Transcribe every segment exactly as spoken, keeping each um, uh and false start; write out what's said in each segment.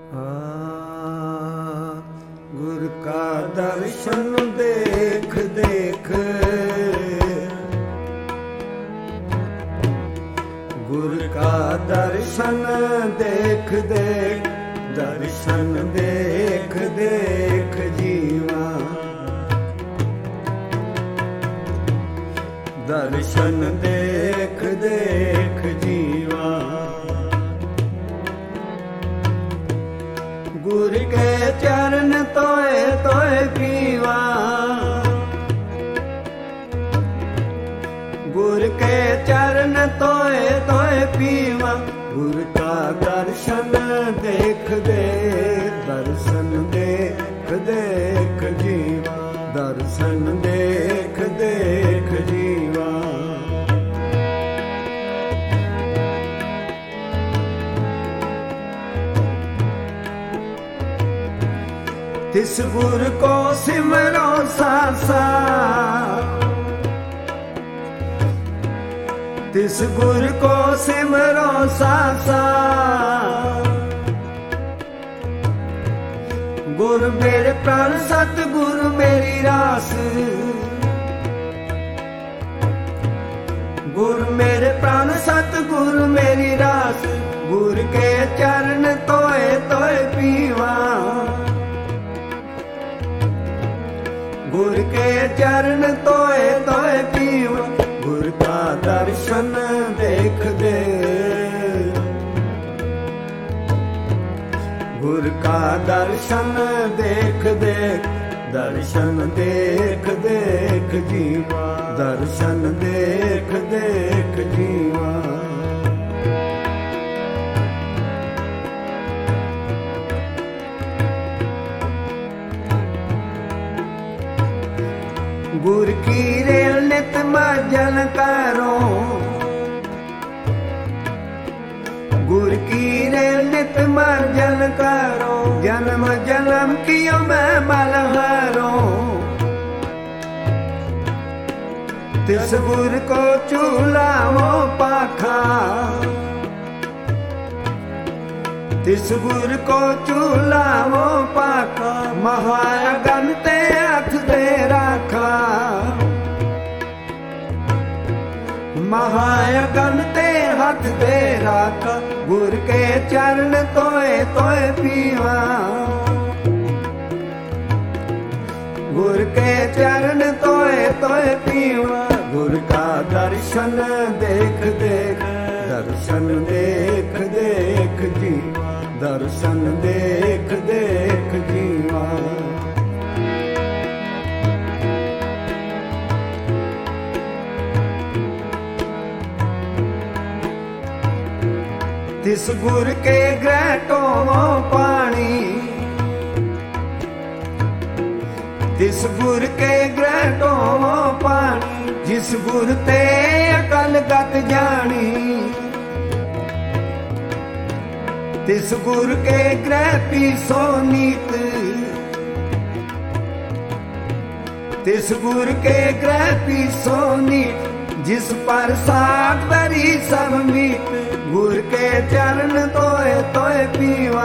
गुर का दर्शन देख देख, गुर का दर्शन देख देख, दर्शन देख देख जीवा, दर्शन देख देख जीवा। गुर के चरण तोए तोए पीवा, गुर के चरण तोए तोए पीवा। गुर का दर्शन देख देख, दर्शन देख देख जीवा, दर्शन देख देख जीवा। तिस गुर को सिमरो सासा, तिस गुर को सिमरो सासा। गुर मेरे प्राण सतगुरु मेरी रास, गुर मेरे प्राण सतगुरु मेरी रास। गुर के चरण तोए तोए पीवा, गुर के चरण तोए तोए पीवा। गुर का दर्शन देख दे, गुर का दर्शन देख देख, दर्शन देख देख जीवा, दर्शन देख देख जीवा। गुर की रेल नित मजन करो, गुर की रेल नित मजन करो। जन्म जन्म कियो मैं मलहारो, तिस गुर को चूलाओ पाखा, तिस गुर को चूलाओ पाखा। महागन ते हाथ दे राखा, महागन ते हाथ दे राखा। गुर के चरण तोए तोए पीवा, गुर के चरण तोए तोए पीवा। गुर का दर्शन देख देख, दर्शन देख देख जीवा, दर्शन देख देख जीवा। तिस गुर के ग्रहटों पानी, तिस गुर के ग्रहटों पानी। जिस गुर ते अकल गत जानी, तिस गुर के ग्रह पीसो नीत, तिस गुर के ग्रह पीसो नीत। जिस पर साग बरी सब मीत। गुर के चरण तोए तोए पीवा,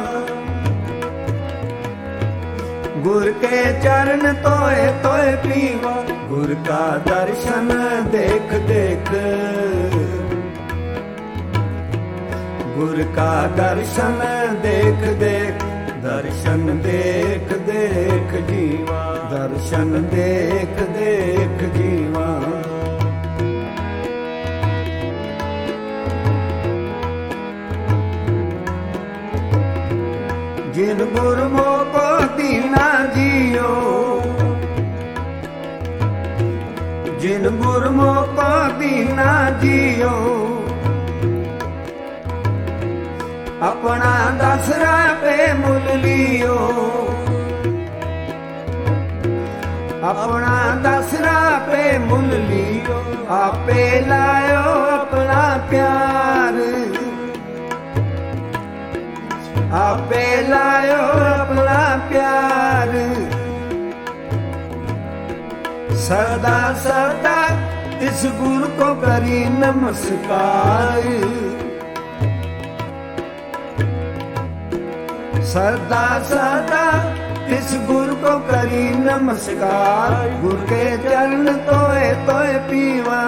गुर के चरण तोए तोए पीवा। गुर का दर्शन देख देख, गुर का दर्शन देख देख, दर्शन देख देख जीवा, दर्शन देख देख जीवा। जिन गुरमों को दीना जियो, जिन गुरमों को दीना जियो। अपना दसरा पे मुल लियो, अपना दसरा पे मुल लियो। आपे लायो अपना प्यार, आपे लायो अपना प्यार। सदा सदा इस गुरु को करी नमस्कार। सदा सदा तिस गुरु को करी नमस्कार, गुरु के चरण तोए तोए पीवा,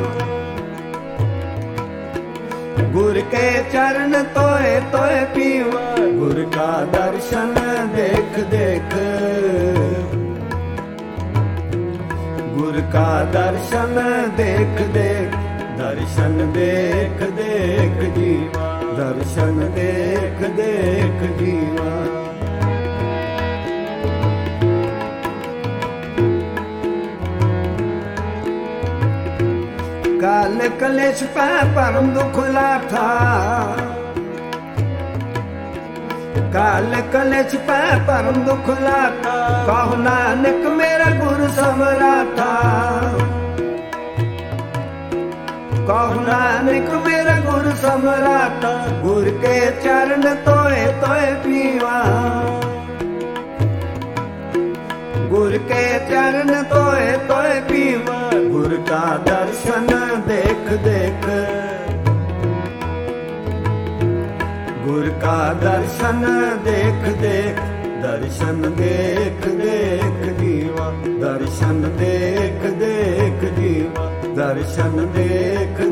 गुरु के चरण तोए तोए पीवा, गुरु का दर्शन देख देख, गुरु का दर्शन देख देख, दर्शन देख देख जीवा, दर्शन देख देख जीवा। काल कलेश पै परम दुख लाथा, काल कलेश पै परम दुख लाथा, कहो नानक मेरा गुरु समराथा, कहो नानक मेरा गुरु समराथा, गुरु के चरण तोए तोए पीवा, गुरु के चरण तोए तोए पीवा, गुरु का दर्शन देख देख, गुरु का दर्शन देख देख, दर्शन देख देख जीवा, दर्शन देख देख जीवा, दर्शन देख